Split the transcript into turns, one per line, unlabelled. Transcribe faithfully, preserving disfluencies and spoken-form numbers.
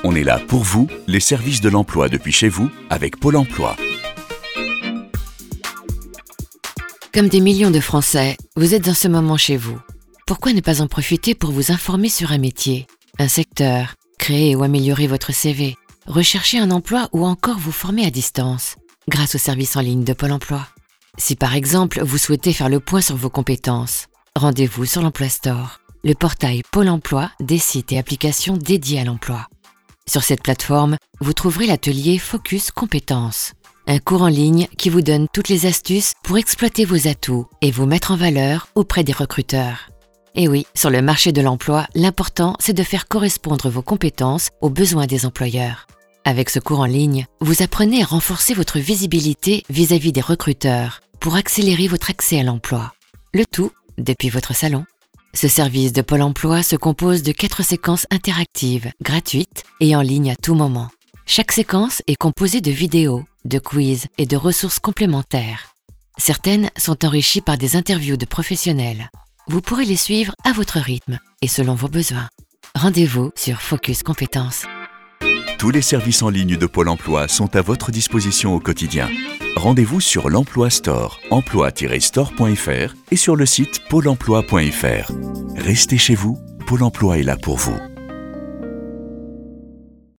On est là pour vous, les services de l'emploi depuis chez vous, avec Pôle emploi.
Comme des millions de Français, vous êtes en ce moment chez vous. Pourquoi ne pas en profiter pour vous informer sur un métier, un secteur, créer ou améliorer votre C V, rechercher un emploi ou encore vous former à distance, grâce aux services en ligne de Pôle emploi? Si par exemple, vous souhaitez faire le point sur vos compétences, rendez-vous sur l'Emploi Store, le portail Pôle emploi des sites et applications dédiés à l'emploi. Sur cette plateforme, vous trouverez l'atelier Focus Compétences, un cours en ligne qui vous donne toutes les astuces pour exploiter vos atouts et vous mettre en valeur auprès des recruteurs. Et oui, sur le marché de l'emploi, l'important, c'est de faire correspondre vos compétences aux besoins des employeurs. Avec ce cours en ligne, vous apprenez à renforcer votre visibilité vis-à-vis des recruteurs pour accélérer votre accès à l'emploi. Le tout depuis votre salon. Ce service de Pôle emploi se compose de quatre séquences interactives, gratuites et en ligne à tout moment. Chaque séquence est composée de vidéos, de quiz et de ressources complémentaires. Certaines sont enrichies par des interviews de professionnels. Vous pourrez les suivre à votre rythme et selon vos besoins. Rendez-vous sur Focus Compétences.
Tous les services en ligne de Pôle emploi sont à votre disposition au quotidien. Rendez-vous sur l'Emploi Store, emploi tiret store point f r et sur le site pôle emploi point f r. Restez chez vous, Pôle emploi est là pour vous.